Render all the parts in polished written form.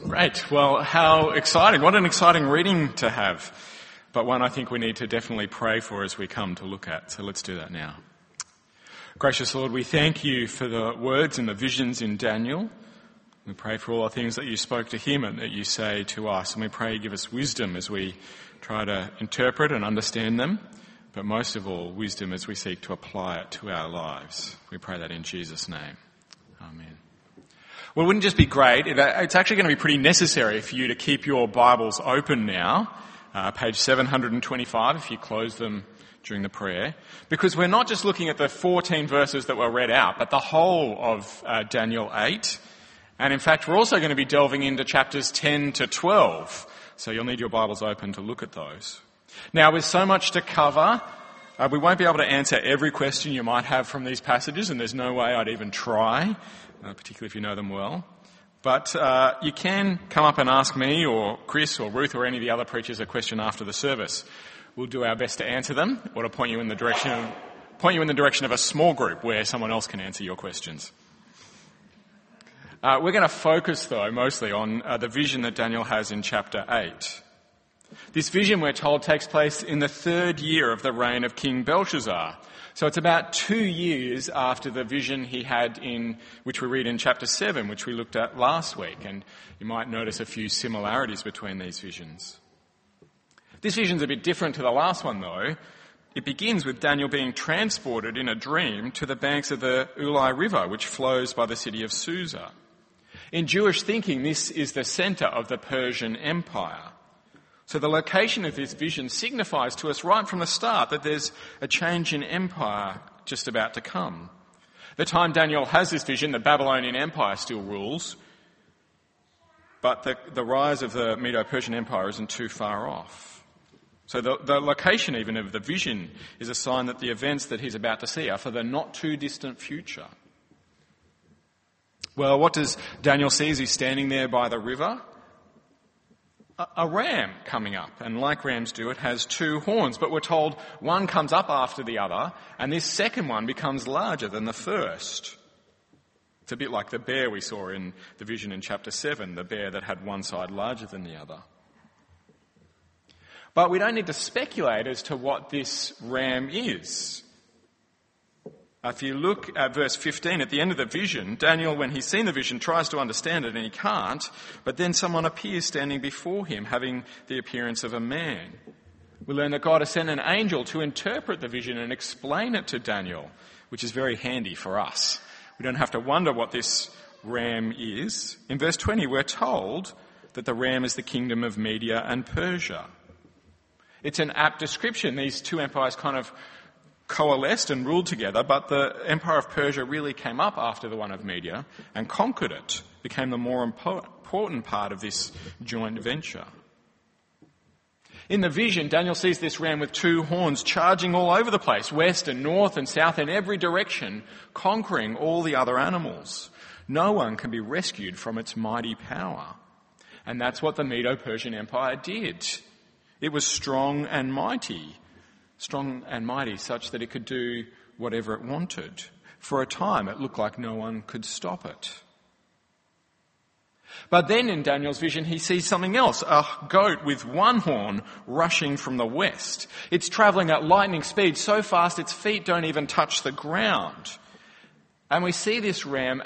Great. Well, how exciting. What an exciting reading to have. But one I think we need to definitely pray for as we come to look at. So let's do that now. Gracious Lord, we thank you for the words and the visions in Daniel. We pray for all the things that you spoke to him and that you say to us. And we pray you give us wisdom as we try to interpret and understand them. But most of all, wisdom as we seek to apply it to our lives. We pray that in Jesus' name. Amen. Well, it wouldn't just be great. It's actually going to be pretty necessary for you to keep your Bibles open now. Page 725 if you close them during the prayer. Because we're not just looking at the 14 verses that were read out, but the whole of Daniel 8. And in fact, we're also going to be delving into chapters 10 to 12. So you'll need your Bibles open to look at those. Now, with so much to cover, we won't be able to answer every question you might have from these passages, and there's no way I'd even try, particularly if you know them well. But you can come up and ask me or Chris or Ruth or any of the other preachers a question after the service. We'll do our best to answer them or to point you in the direction of a small group where someone else can answer your questions. We're going to focus, though, mostly on the vision that Daniel has in chapter 8. This vision, we're told, takes place in the 3rd year of the reign of King Belshazzar. So it's about 2 years after the vision he had in, which we read in chapter 7, which we looked at last week. And you might notice a few similarities between these visions. This vision's a bit different to the last one, though. It begins with Daniel being transported in a dream to the banks of the Ulai River, which flows by the city of Susa. In Jewish thinking, this is the centre of the Persian Empire. So the location of this vision signifies to us right from the start that there's a change in empire just about to come. The time Daniel has this vision, the Babylonian Empire still rules, but the rise of the Medo-Persian Empire isn't too far off. So the location even of the vision is a sign that the events that he's about to see are for the not too distant future. Well, what does Daniel see as he's standing there by the river? A ram coming up, and like rams do, it has 2 horns, but we're told one comes up after the other, and this second one becomes larger than the first. It's a bit like the bear we saw in the vision in chapter 7, the bear that had one side larger than the other. But we don't need to speculate as to what this ram is. If you look at verse 15, at the end of the vision, Daniel, when he's seen the vision, tries to understand it and he can't, but then someone appears standing before him, having the appearance of a man. We learn that God has sent an angel to interpret the vision and explain it to Daniel, which is very handy for us. We don't have to wonder what this ram is. In verse 20, we're told that the ram is the kingdom of Media and Persia. It's an apt description. These 2 empires kind of coalesced and ruled together, but the Empire of Persia really came up after the one of Media and conquered it, became the more important part of this joint venture. In the vision, Daniel sees this ram with 2 horns charging all over the place, west and north and south in every direction, conquering all the other animals. No one can be rescued from its mighty power. And that's what the Medo-Persian Empire did. It was strong and mighty such that it could do whatever it wanted. For a time, it looked like no one could stop it. But then in Daniel's vision, he sees something else, a goat with 1 horn rushing from the west. It's travelling at lightning speed, so fast its feet don't even touch the ground. And we see this ram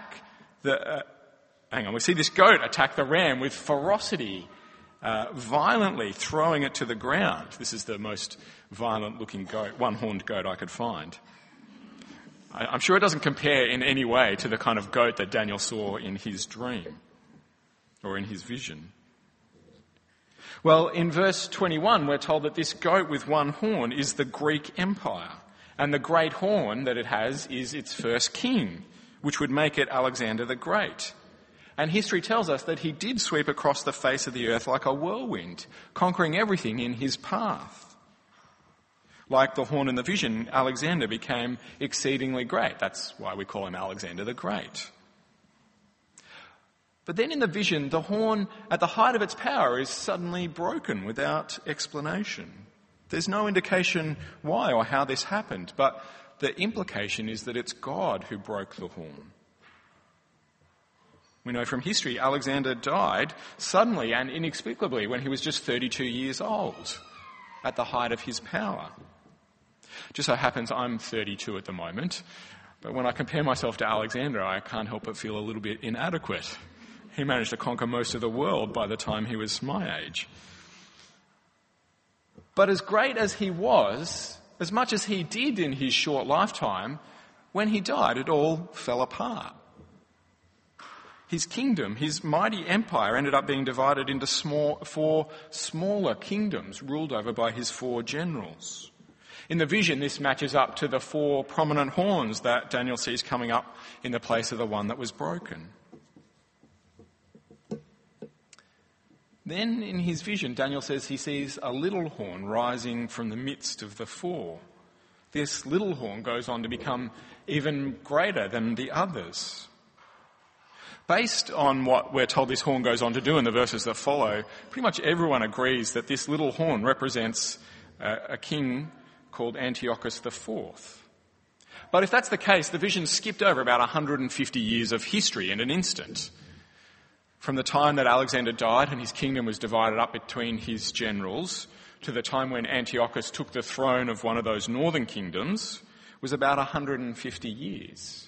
we see this goat attack the ram with ferocity, violently throwing it to the ground. This is the most violent-looking goat, 1-horned goat I could find. I'm sure it doesn't compare in any way to the kind of goat that Daniel saw in his dream or in his vision. Well, in verse 21, we're told that this goat with 1 horn is the Greek Empire, and the great horn that it has is its first king, which would make it Alexander the Great. And history tells us that he did sweep across the face of the earth like a whirlwind, conquering everything in his path. Like the horn in the vision, Alexander became exceedingly great. That's why we call him Alexander the Great. But then in the vision, the horn at the height of its power is suddenly broken without explanation. There's no indication why or how this happened, but the implication is that it's God who broke the horn. We know from history Alexander died suddenly and inexplicably when he was just 32 years old, at the height of his power. Just so happens I'm 32 at the moment, but when I compare myself to Alexander, I can't help but feel a little bit inadequate. He managed to conquer most of the world by the time he was my age. But as great as he was, as much as he did in his short lifetime, when he died, it all fell apart. His kingdom, his mighty empire, ended up being divided into four smaller kingdoms ruled over by his 4 generals. In the vision, this matches up to the 4 prominent horns that Daniel sees coming up in the place of the one that was broken. Then in his vision, Daniel says he sees a little horn rising from the midst of the 4. This little horn goes on to become even greater than the others. Based on what we're told this horn goes on to do in the verses that follow, pretty much everyone agrees that this little horn represents a king called Antiochus IV. But if that's the case, the vision skipped over about 150 years of history in an instant. From the time that Alexander died and his kingdom was divided up between his generals to the time when Antiochus took the throne of one of those northern kingdoms was about 150 years.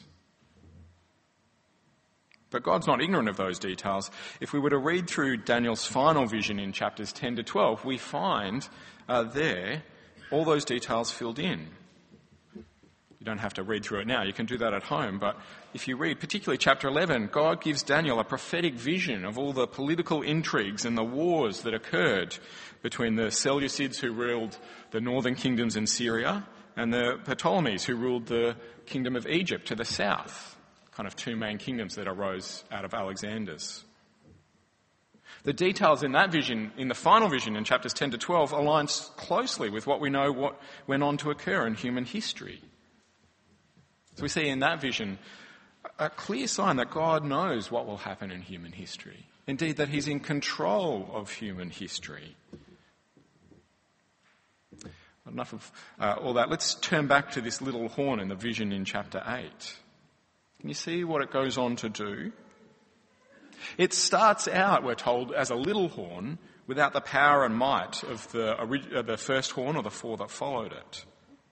But God's not ignorant of those details. If we were to read through Daniel's final vision in chapters 10 to 12, we find there all those details filled in. You don't have to read through it now, you can do that at home, but if you read particularly chapter 11, God gives Daniel a prophetic vision of all the political intrigues and the wars that occurred between the Seleucids who ruled the northern kingdoms in Syria and the Ptolemies who ruled the kingdom of Egypt to the south, kind of 2 main kingdoms that arose out of Alexander's. The details in that vision, in the final vision in chapters 10 to 12, aligns closely with what we know what went on to occur in human history. So we see in that vision a clear sign that God knows what will happen in human history. Indeed, that he's in control of human history. Enough of all that. Let's turn back to this little horn in the vision in chapter 8. Can you see what it goes on to do? It starts out, we're told, as a little horn without the power and might of the first horn or the 4 that followed it.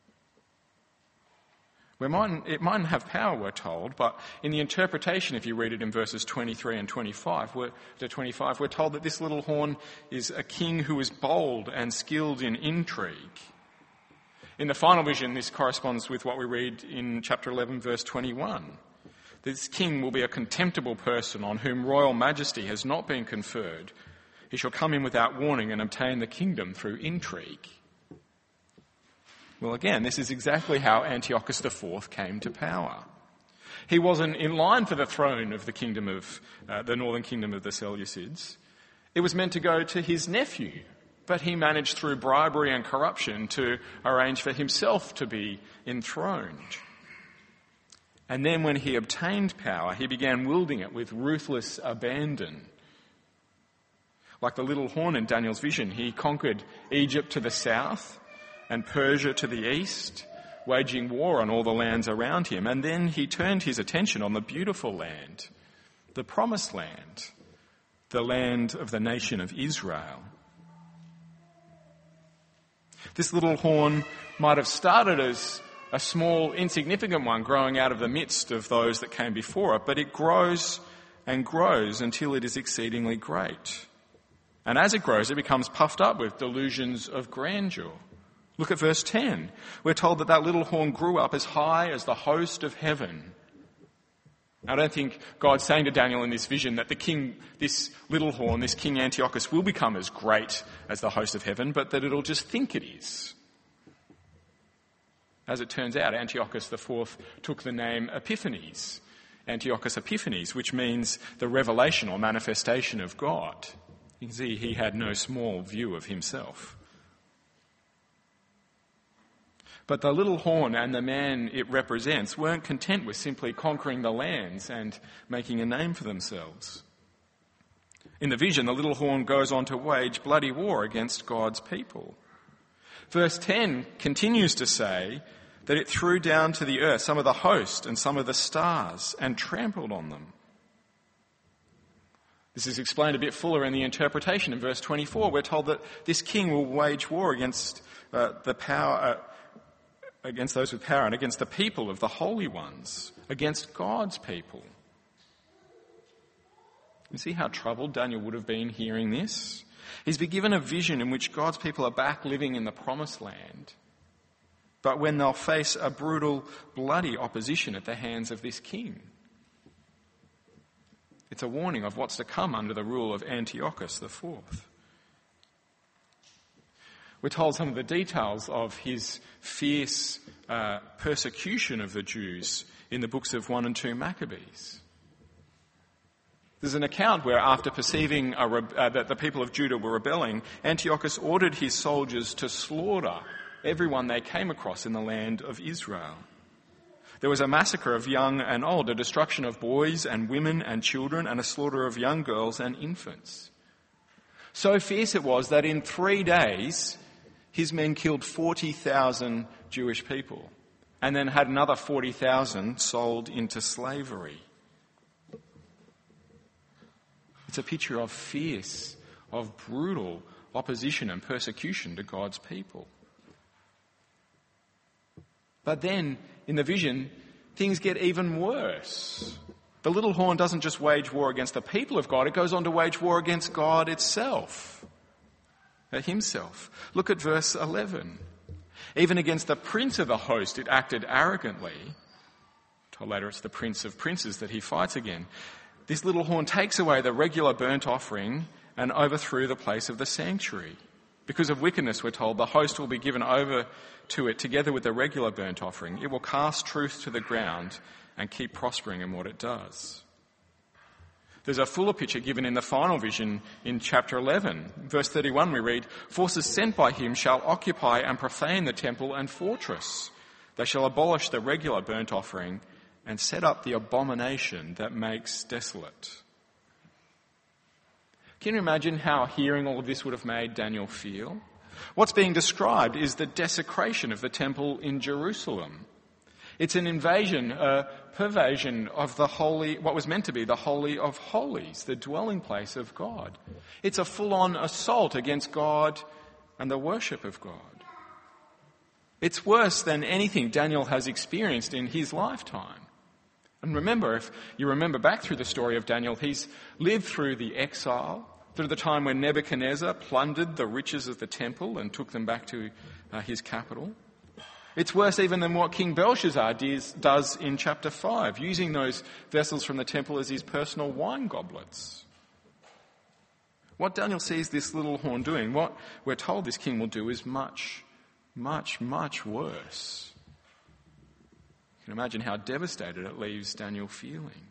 It mightn't have power, we're told, but in the interpretation, if you read it in verses 23 and 25, we're told that this little horn is a king who is bold and skilled in intrigue. In the final vision, this corresponds with what we read in chapter 11, verse 21. This king will be a contemptible person on whom royal majesty has not been conferred. He shall come in without warning and obtain the kingdom through intrigue. Well, again, this is exactly how Antiochus IV came to power. He wasn't in line for the throne of the kingdom of the northern kingdom of the Seleucids. It was meant to go to his nephew, but he managed through bribery and corruption to arrange for himself to be enthroned. And then when he obtained power, he began wielding it with ruthless abandon. Like the little horn in Daniel's vision, he conquered Egypt to the south and Persia to the east, waging war on all the lands around him. And then he turned his attention on the beautiful land, the promised land, the land of the nation of Israel. This little horn might have started as a small, insignificant one growing out of the midst of those that came before it, but it grows and grows until it is exceedingly great. And as it grows, it becomes puffed up with delusions of grandeur. Look at verse 10. We're told that little horn grew up as high as the host of heaven. I don't think God's saying to Daniel in this vision that this little horn, this King Antiochus, will become as great as the host of heaven, but that it'll just think it is. As it turns out, Antiochus IV took the name Epiphanes, Antiochus Epiphanes, which means the revelation or manifestation of God. You can see he had no small view of himself. But the little horn and the man it represents weren't content with simply conquering the lands and making a name for themselves. In the vision, the little horn goes on to wage bloody war against God's people. Verse 10 continues to say that it threw down to the earth some of the host and some of the stars and trampled on them. This is explained a bit fuller in the interpretation. In verse 24, we're told that this king will wage war against against those with power and against the people of the holy ones, against God's people. You see how troubled Daniel would have been hearing this? He's been given a vision in which God's people are back living in the promised land, but when they'll face a brutal, bloody opposition at the hands of this king. It's a warning of what's to come under the rule of Antiochus IV. We're told some of the details of his fierce persecution of the Jews in the books of 1 and 2 Maccabees. There's an account where, after perceiving that the people of Judah were rebelling, Antiochus ordered his soldiers to slaughter everyone they came across in the land of Israel. There was a massacre of young and old, a destruction of boys and women and children, and a slaughter of young girls and infants. So fierce it was that in 3 days, his men killed 40,000 Jewish people and then had another 40,000 sold into slavery. It's a picture of fierce, of brutal opposition and persecution to God's people. But then, in the vision, things get even worse. The little horn doesn't just wage war against the people of God, it goes on to wage war against God himself. Look at verse 11. Even against the prince of the host it acted arrogantly. Told later it's the prince of princes that he fights again. This little horn takes away the regular burnt offering and overthrew the place of the sanctuary. Because of wickedness, we're told, the host will be given over to it together with the regular burnt offering. It will cast truth to the ground and keep prospering in what it does. There's a fuller picture given in the final vision in chapter 11. Verse 31 we read, "Forces sent by him shall occupy and profane the temple and fortress. They shall abolish the regular burnt offering and set up the abomination that makes desolate." Can you imagine how hearing all of this would have made Daniel feel? What's being described is the desecration of the temple in Jerusalem. It's an invasion, a pervasion of the holy, what was meant to be the Holy of Holies, the dwelling place of God. It's a full-on assault against God and the worship of God. It's worse than anything Daniel has experienced in his lifetime. And remember, if you remember back through the story of Daniel, he's lived through the exile, through the time when Nebuchadnezzar plundered the riches of the temple and took them back to his capital. It's worse even than what King Belshazzar does in chapter 5, using those vessels from the temple as his personal wine goblets. What Daniel sees this little horn doing, what we're told this king will do, is much, much, much worse. You can imagine how devastated it leaves Daniel feeling.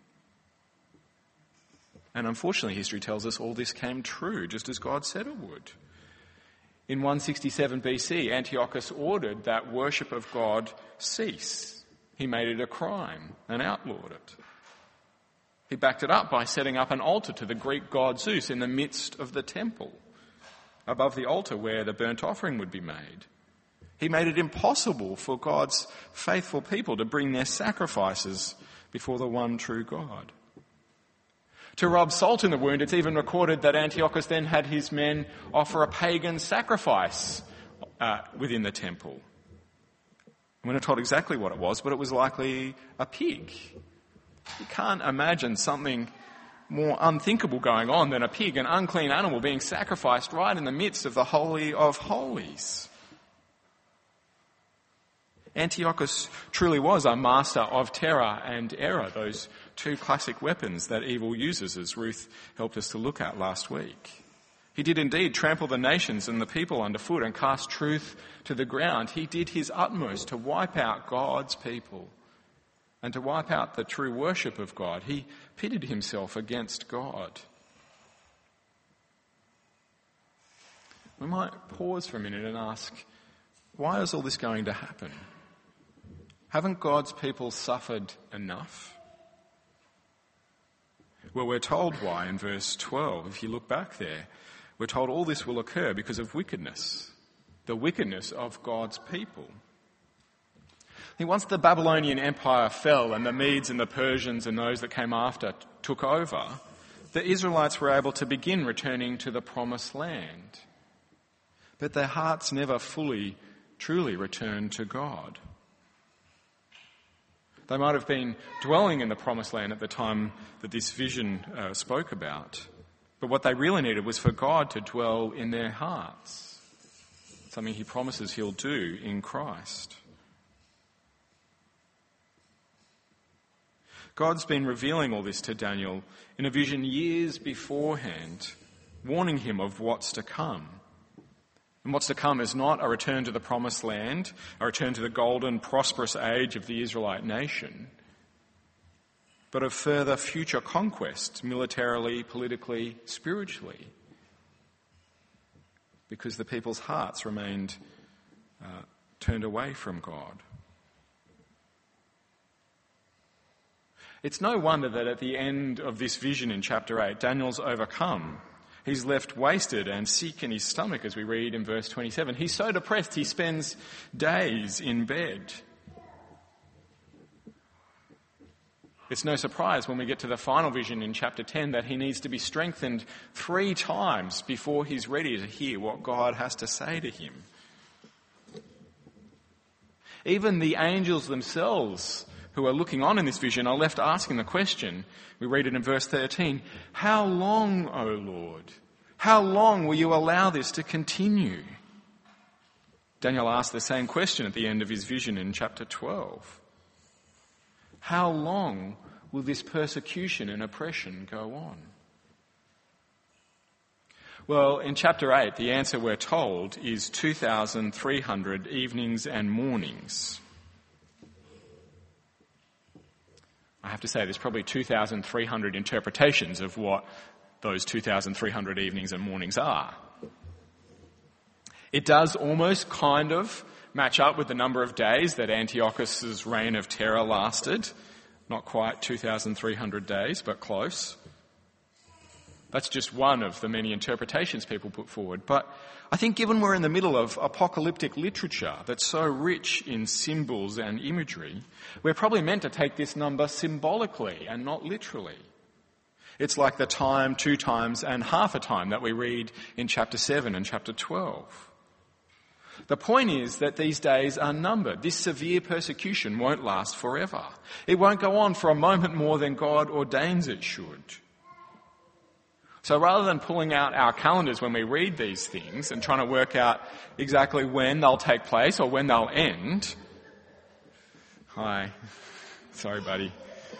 And unfortunately, history tells us all this came true, just as God said it would. In 167 BC, Antiochus ordered that worship of God cease. He made it a crime and outlawed it. He backed it up by setting up an altar to the Greek god Zeus in the midst of the temple, above the altar where the burnt offering would be made. He made it impossible for God's faithful people to bring their sacrifices before the one true God. To rub salt in the wound, it's even recorded that Antiochus then had his men offer a pagan sacrifice within the temple. We're not told exactly what it was, but it was likely a pig. You can't imagine something more unthinkable going on than a pig, an unclean animal, being sacrificed right in the midst of the Holy of Holies. Antiochus truly was a master of terror and error, those two classic weapons that evil uses, as Ruth helped us to look at last week. He did indeed trample the nations and the people underfoot and cast truth to the ground. He did his utmost to wipe out God's people and to wipe out the true worship of God. He pitted himself against God. We might pause for a minute and ask, why is all this going to happen? Haven't God's people suffered enough? Well, we're told why in verse 12. If you look back there, we're told all this will occur because of wickedness, the wickedness of God's people. Once the Babylonian Empire fell and the Medes and the Persians and those that came after took over, the Israelites were able to begin returning to the promised land. But their hearts never fully, truly returned to God. They might have been dwelling in the promised land at the time that this vision spoke about. But what they really needed was for God to dwell in their hearts. Something he promises he'll do in Christ. God's been revealing all this to Daniel in a vision years beforehand, warning him of what's to come. And what's to come is not a return to the promised land, a return to the golden, prosperous age of the Israelite nation, but of further future conquest, militarily, politically, spiritually, because the people's hearts remained turned away from God. It's no wonder that at the end of this vision in chapter 8, Daniel's overcome. He's left wasted and sick in his stomach, as we read in verse 27. He's so depressed he spends days in bed. It's no surprise when we get to the final vision in chapter 10 that he needs to be strengthened 3 times before he's ready to hear what God has to say to him. Even the angels themselves who are looking on in this vision are left asking the question. We read it in verse 13. How long, O Lord? How long will you allow this to continue? Daniel asked the same question at the end of his vision in chapter 12. How long will this persecution and oppression go on? Well, in chapter 8, the answer we're told is 2,300 evenings and mornings. I have to say there's probably 2,300 interpretations of what those 2,300 evenings and mornings are. It does almost kind of match up with the number of days that Antiochus' reign of terror lasted. Not quite 2,300 days, but close. That's just one of the many interpretations people put forward. But I think given we're in the middle of apocalyptic literature that's so rich in symbols and imagery, we're probably meant to take this number symbolically and not literally. It's like the time, 2 times, and half a time that we read in chapter 7 and chapter 12. The point is that these days are numbered. This severe persecution won't last forever. It won't go on for a moment more than God ordains it should. So rather than pulling out our calendars when we read these things and trying to work out exactly when they'll take place or when they'll end... Hi. Sorry, buddy.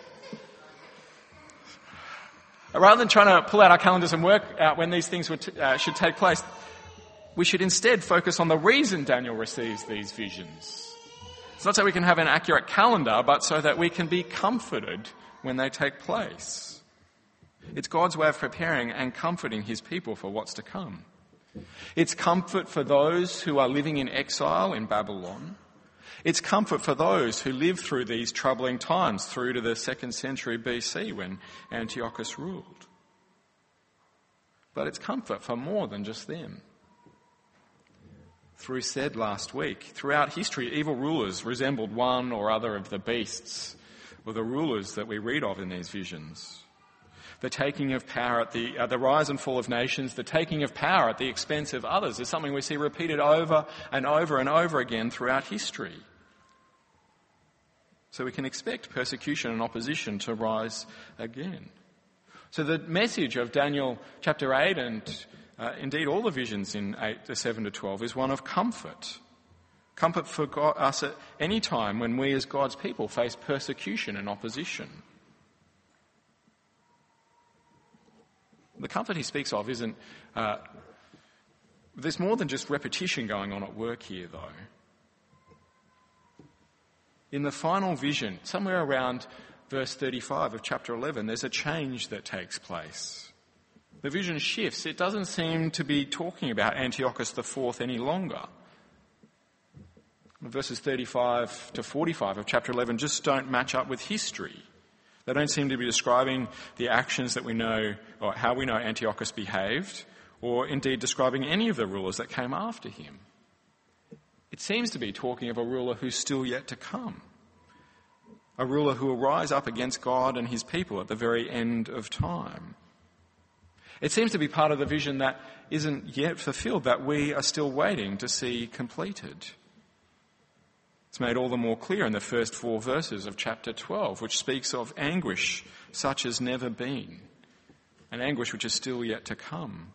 Rather than trying to pull out our calendars and work out when these things should take place, we should instead focus on the reason Daniel receives these visions. It's not so we can have an accurate calendar, but so that we can be comforted when they take place. It's God's way of preparing and comforting his people for what's to come. It's comfort for those who are living in exile in Babylon. It's comfort for those who lived through these troubling times through to the 2nd century BC when Antiochus ruled. But it's comfort for more than just them. Through said last week, throughout history, evil rulers resembled one or other of the beasts or the rulers that we read of in these visions. The taking of power at the rise and fall of nations, the taking of power at the expense of others is something we see repeated over and over and over again throughout history. So we can expect persecution and opposition to rise again. So the message of Daniel chapter 8 and indeed all the visions in 8 to 7 to 12 is one of comfort. Comfort for us at any time when we as God's people face persecution and opposition. The comfort he speaks of isn't... there's more than just repetition going on at work here, though. In the final vision, somewhere around verse 35 of chapter 11, there's a change that takes place. The vision shifts. It doesn't seem to be talking about Antiochus IV any longer. Verses 35 to 45 of chapter 11 just don't match up with history. They don't seem to be describing the actions that we know, or how we know Antiochus behaved, or indeed describing any of the rulers that came after him. It seems to be talking of a ruler who's still yet to come. A ruler who will rise up against God and his people at the very end of time. It seems to be part of the vision that isn't yet fulfilled, that we are still waiting to see completed. It's made all the more clear in the first 4 verses of chapter 12, which speaks of anguish such as never been, an anguish which is still yet to come.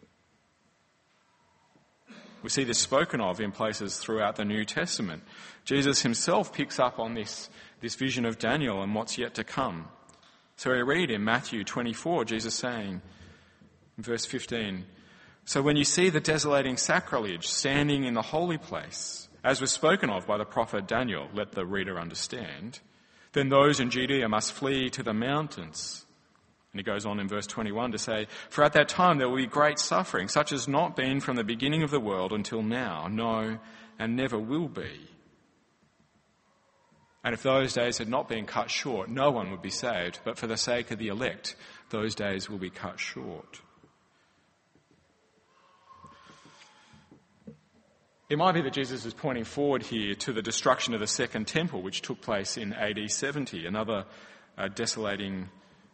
We see this spoken of in places throughout the New Testament. Jesus himself picks up on this vision of Daniel and what's yet to come. So we read in Matthew 24, Jesus saying, in verse 15, "So when you see the desolating sacrilege standing in the holy place, as was spoken of by the prophet Daniel, let the reader understand, then those in Judea must flee to the mountains." And he goes on in verse 21 to say, "For at that time there will be great suffering, such as not been from the beginning of the world until now, no, and never will be. And if those days had not been cut short, no one would be saved, but for the sake of the elect, those days will be cut short." It might be that Jesus is pointing forward here to the destruction of the Second Temple, which took place in AD 70, another desolating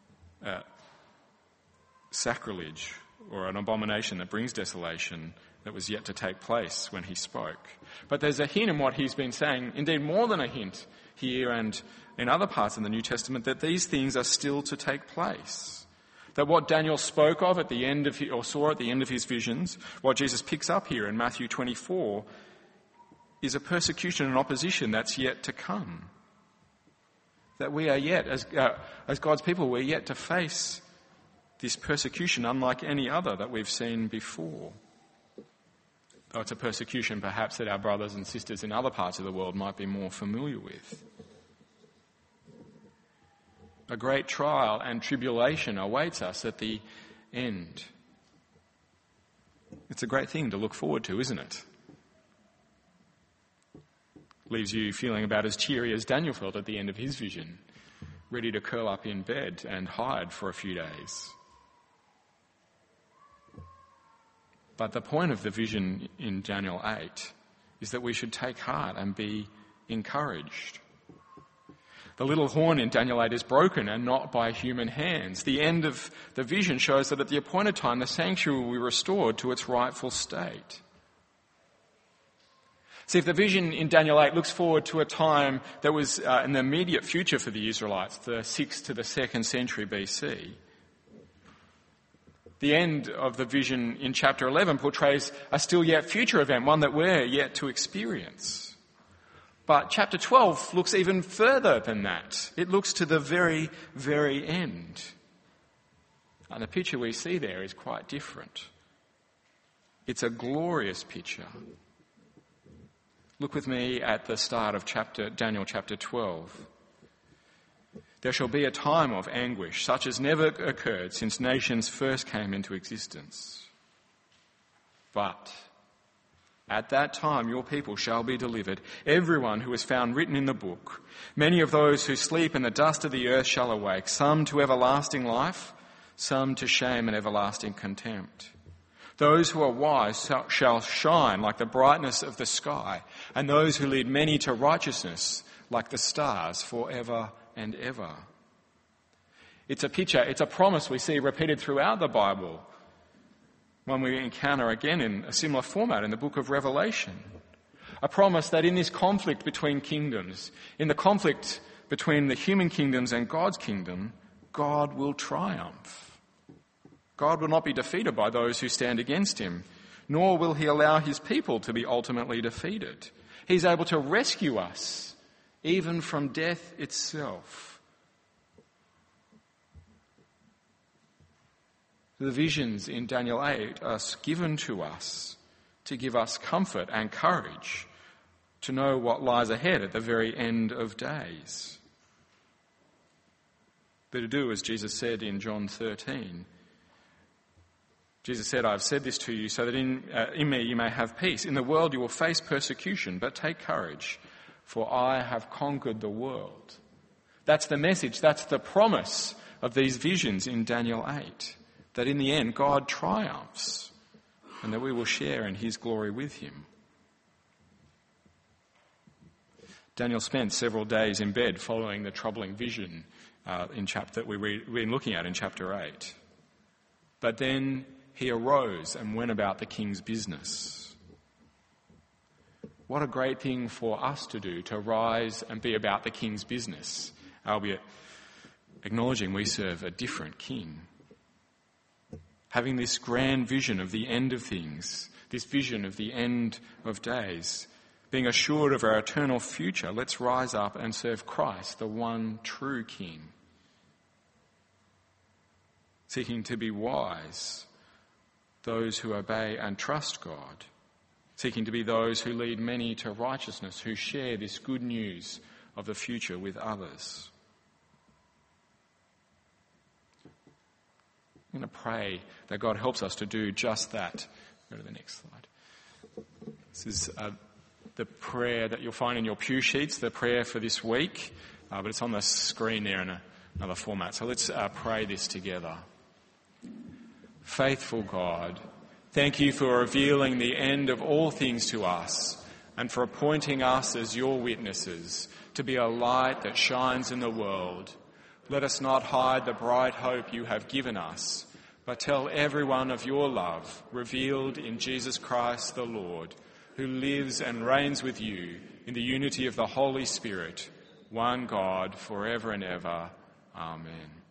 sacrilege or an abomination that brings desolation that was yet to take place when he spoke. But there's a hint in what he's been saying, indeed more than a hint here and in other parts in the New Testament, that these things are still to take place. That what Daniel spoke of at the end of, or saw at the end of his visions, what Jesus picks up here in Matthew 24, is a persecution and opposition that's yet to come. That we are yet, as God's people, we're yet to face this persecution unlike any other that we've seen before. Though it's a persecution perhaps that our brothers and sisters in other parts of the world might be more familiar with. A great trial and tribulation awaits us at the end. It's a great thing to look forward to, isn't it? Leaves you feeling about as cheery as Daniel felt at the end of his vision, ready to curl up in bed and hide for a few days. But the point of the vision in Daniel 8 is that we should take heart and be encouraged. The little horn in Daniel 8 is broken and not by human hands. The end of the vision shows that at the appointed time the sanctuary will be restored to its rightful state. See, if the vision in Daniel 8 looks forward to a time that was in the immediate future for the Israelites, the 6th to the 2nd century BC, the end of the vision in chapter 11 portrays a still yet future event, one that we're yet to experience. But chapter 12 looks even further than that. It looks to the very, very end. And the picture we see there is quite different. It's a glorious picture. Look with me at the start of Daniel chapter 12. "There shall be a time of anguish, such as never occurred since nations first came into existence. But at that time your people shall be delivered, everyone who is found written in the book. Many of those who sleep in the dust of the earth shall awake, some to everlasting life, some to shame and everlasting contempt. Those who are wise shall shine like the brightness of the sky, and those who lead many to righteousness like the stars forever and ever." It's a picture, it's a promise we see repeated throughout the Bible, one we encounter again in a similar format in the book of Revelation. A promise that in this conflict between kingdoms, in the conflict between the human kingdoms and God's kingdom, God will triumph. God will not be defeated by those who stand against him, nor will he allow his people to be ultimately defeated. He's able to rescue us even from death itself. The visions in Daniel 8 are given to us to give us comfort and courage to know what lies ahead at the very end of days. But to do as Jesus said in John 13. Jesus said, "I've said this to you so that in me you may have peace. In the world you will face persecution, but take courage, for I have conquered the world." That's the message, that's the promise of these visions in Daniel 8, that in the end God triumphs and that we will share in his glory with him. Daniel spent several days in bed following the troubling vision that we've been looking at in chapter 8. But then he arose and went about the king's business. What a great thing for us to do, to rise and be about the king's business, albeit acknowledging we serve a different king. Having this grand vision of the end of things, this vision of the end of days, being assured of our eternal future, let's rise up and serve Christ, the one true King. Seeking to be wise, those who obey and trust God. Seeking to be those who lead many to righteousness, who share this good news of the future with others. I'm going to pray that God helps us to do just that. Go to the next slide. This is the prayer that you'll find in your pew sheets, the prayer for this week, but it's on the screen there in another format. So let's pray this together. Faithful God, thank you for revealing the end of all things to us and for appointing us as your witnesses to be a light that shines in the world. Let us not hide the bright hope you have given us, but tell everyone of your love revealed in Jesus Christ the Lord, who lives and reigns with you in the unity of the Holy Spirit, one God, forever and ever. Amen.